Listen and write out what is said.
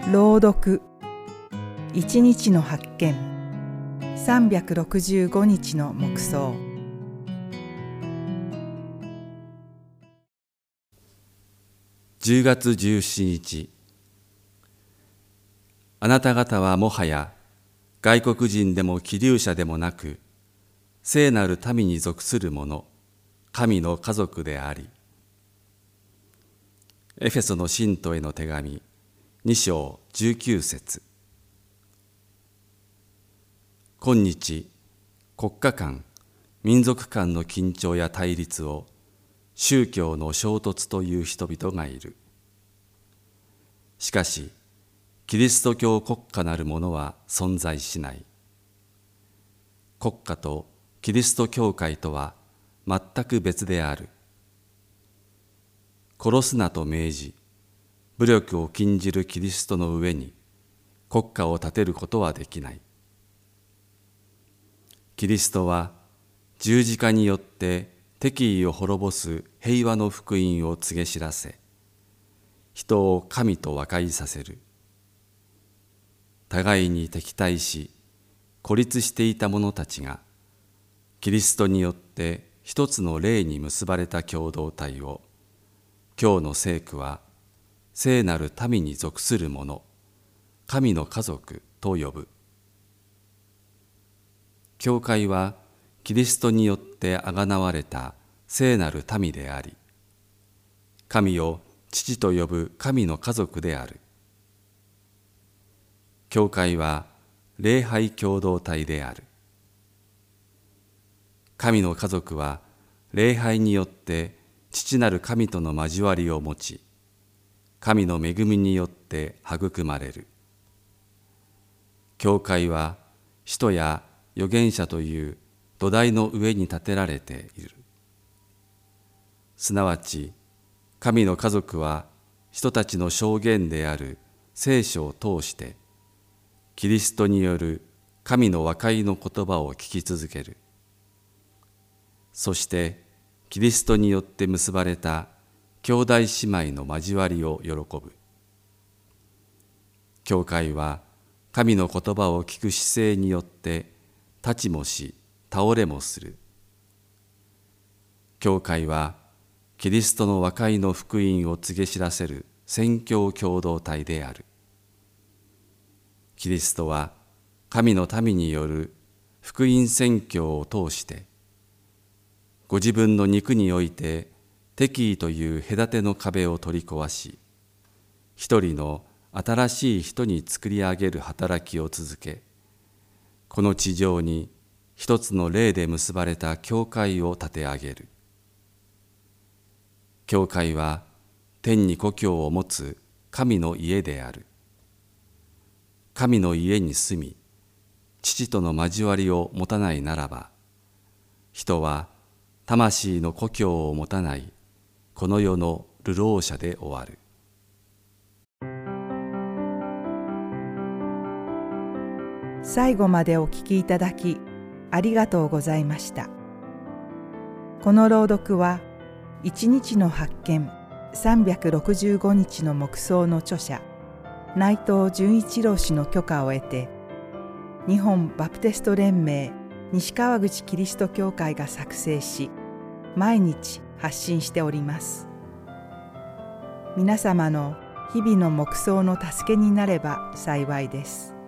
朗読一日の発見365日の黙想。 10月17日。あなた方はもはや外国人でも寄留者でもなく、聖なる民に属する者、神の家族であり。エフェソの信徒への手紙2章19節。今日、国家間、民族間の緊張や対立を宗教の衝突という人々がいる。しかし、キリスト教国家なるものは存在しない。国家とキリスト教会とは全く別である。殺すなと命じ、武力を禁じるキリストの上に国家を立てることはできない。キリストは十字架によって敵意を滅ぼす平和の福音を告げ知らせ、人を神と和解させる。互いに敵対し、孤立していた者たちが、キリストによって一つの霊に結ばれた共同体を、今日の聖句は、聖なる民に属する者、神の家族と呼ぶ。教会は、キリストによってあがなわれた聖なる民であり、神を父と呼ぶ神の家族である。教会は礼拝共同体である。神の家族は礼拝によって父なる神との交わりを持ち、神の恵みによって育まれる。教会は使徒や預言者という土台の上に建てられている。すなわち、神の家族は人たちの証言である聖書を通して、キリストによる神の和解の言葉を聞き続ける。そして、キリストによって結ばれた兄弟姉妹の交わりを喜ぶ。教会は神の言葉を聞く姿勢によって立ちもし倒れもする。教会はキリストの和解の福音を告げ知らせる宣教共同体である。キリストは神の民による福音宣教を通して、ご自分の肉において敵意という隔ての壁を取り壊し、一人の新しい人に作り上げる働きを続け、この地上に一つの霊で結ばれた教会を立て上げる。教会は天に故郷を持つ神の家である。神の家に住み、父との交わりを持たないならば、人は魂の故郷を持たないこの世の流浪者で終わる。 最後までお聞きいただきありがとうございました。この朗読は一日の発見365日の黙想の著者内藤純一郎氏の許可を得て、日本バプテスト連盟西川口キリスト教会が作成し、毎日発信しております。皆様の日々の黙想の助けになれば幸いです。